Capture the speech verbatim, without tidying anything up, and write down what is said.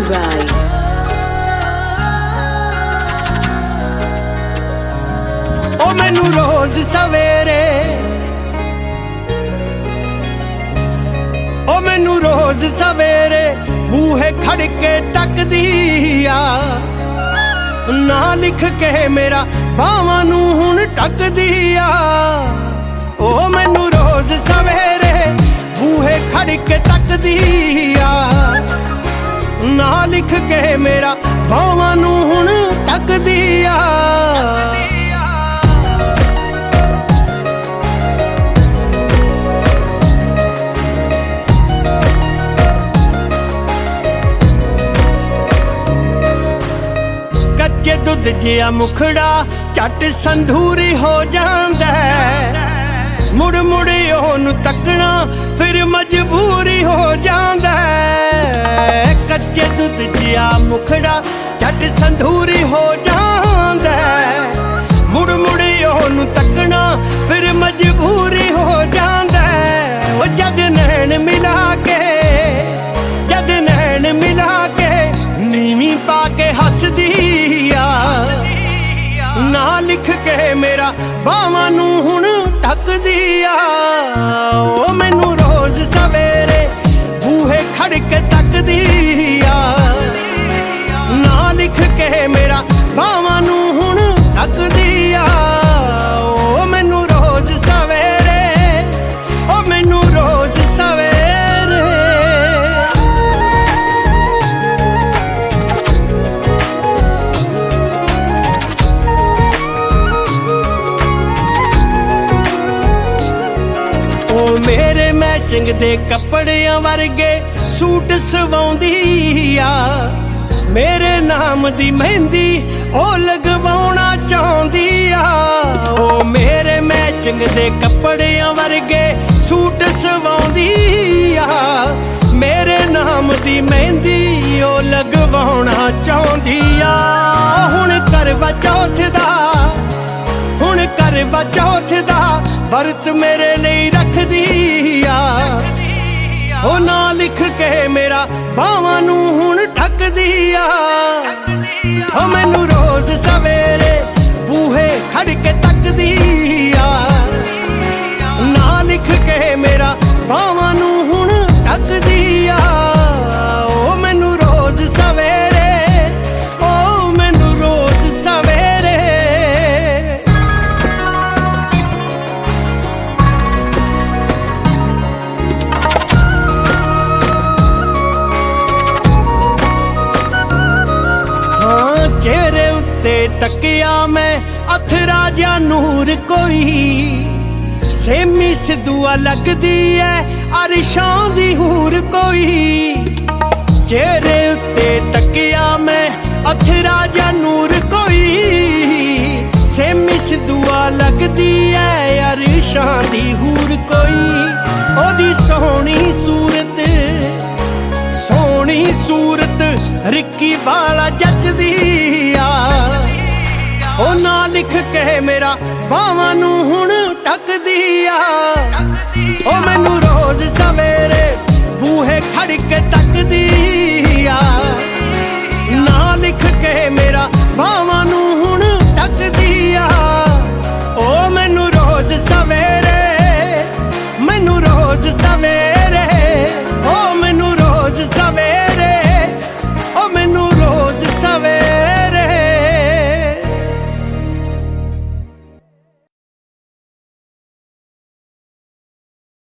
guys. ओ मैनू रोज सवेरे ओ मैनू रोज सवेरे बूहे खड़ के टकदी आ ना लिख के मेरा बावां नू हुण टकदी आ ओ मैनू रोज सवेरे बूहे खड़ के टकदी आ ना लिख के मेरा बावां नू हुण टकदी आ कच्चे दुध जिया मुखड़ा झट संधूरी हो जांदा है मुड़ मुड़ ओनू तकना फिर मजबूरी हो जांदा है कच्चे दुध जिया मुखड़ा झट संधूरी हो जांदा है मुड़ मुड़ ओनू तकना फिर मजबूरी हो जांदा है वो जद नैन मिला के जद नैन मिला के नीवी पा के हसदी ना लिख के मेरा बावां नू हुण टकदी आ ओ मैनू रोज सवेरे बूहे खड़ के तकदी आ ना लिख के मेरा बावां नू हुण टकदी आ ओ मैनू रोज सवेरे ओ मैनू रोज सवेरे मेरे मैचिंग दे कपड़ियां वर्गे सूट सवाउंदी आ मेरे नाम दी मेहंदी ओ लगवाउणा चाहुंदी आ ओ मेरे मैचिंग दे कपड़ियां वर्गे सूट सवाउंदी आ मेरे नाम दी मेहंदी ओ लगवाउणा चाहुंदी आ हुण करवा चौथ दा हुण करवा चौथ दा वरत मेरे लिए रखदी आ ओ ना लिख के मेरा बावां नू हुण टकदी आ ओ मैनू रोज सवेरे बूहे खड़ के तकदी आ ना लिख के मेरा बावां नू हुण टकदी आ ओ मैनू रोज सवेरे ओ मैनू रोज सवेरे चेहरे उत्ते तकिया मैं अथरा जा नूर कोई सेमी सिद्धूआ लगदी है अरशां दी हूर कोई चेहरे उत्ते तकिया मैं अथरा जा नूर कोई सेमी सिद्धूआ लगदी है अरशां दी हूर कोई ओदी सोहनी सूरत सोहनी सूरत रिक्की वाला जचदी आ ओ ना लिख के मेरा बावां नू हुण टकदी आ ओ मैनू रोज सवेरे बूहे खड़ के तकदी आ ना लिख के मेरा बावां नू हुण टकदी आ ओ मैनू रोज सवेरे मैनू रोज सवेरे